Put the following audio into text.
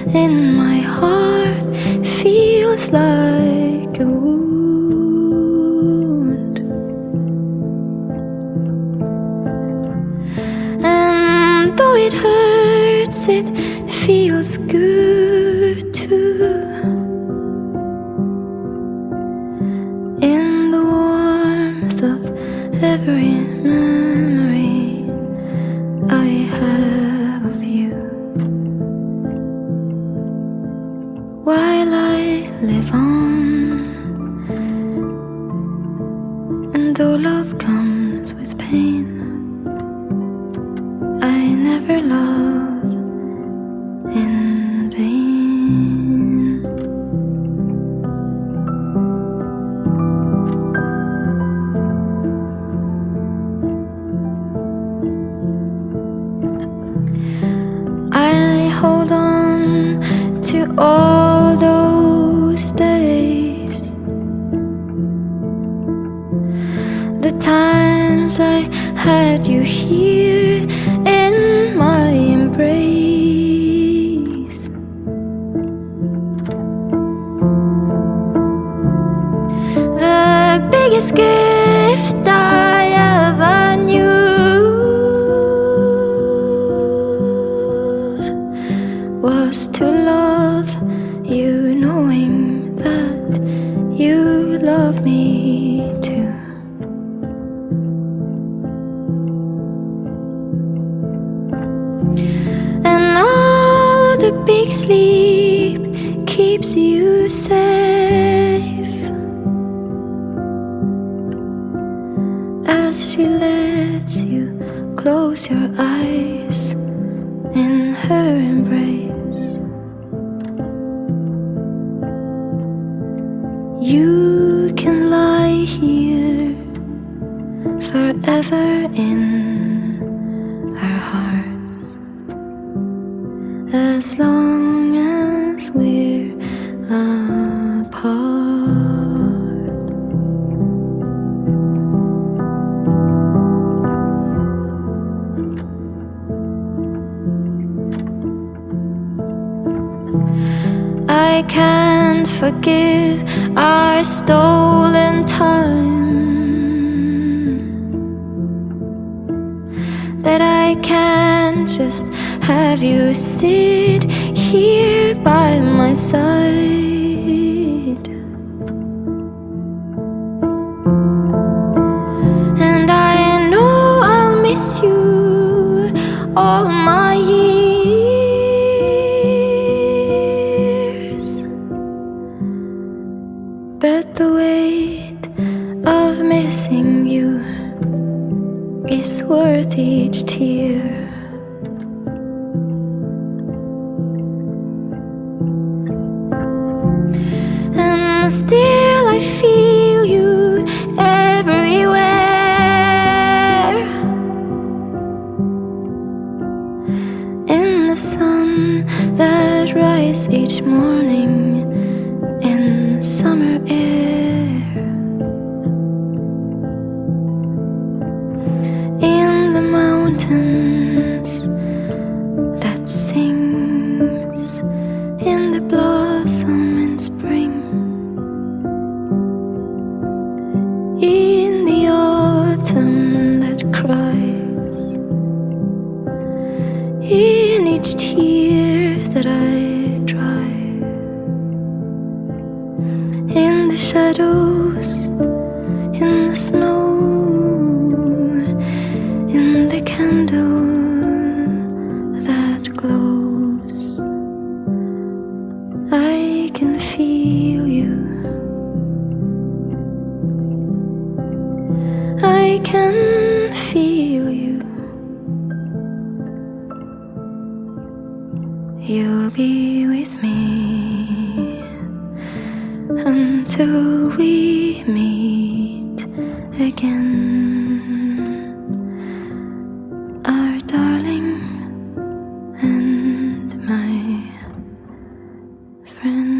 in my heart feels like a wound. And though it hurts, it feels good too. In the warmth of every memory I have of you, while I live on. And though love comes with pain, I never love in vain. I hold on to all those days, the times I had you here in my embrace. The biggest gift I ever knew was to love you, knowing that you love me too. And now the big sleep keeps you safe as she lets you close your eyes in her embrace. You can lie here forever in our hearts, as long as we're apart. I can't forgive our stolen time, that I can't just have you sit here by my side. And I know I'll miss you all my years, but the weight of missing you is worth each tear. And still I feel you everywhere, in the sun that rises each morning, in summer air, in the mountains that sings, in the blossom in spring, in the autumn that cries, in each tear that I dry, in the shadows, in the snow, in the candle that glows. I can feel you, I can feel you. You'll be with me until we meet again, our darling and my friend.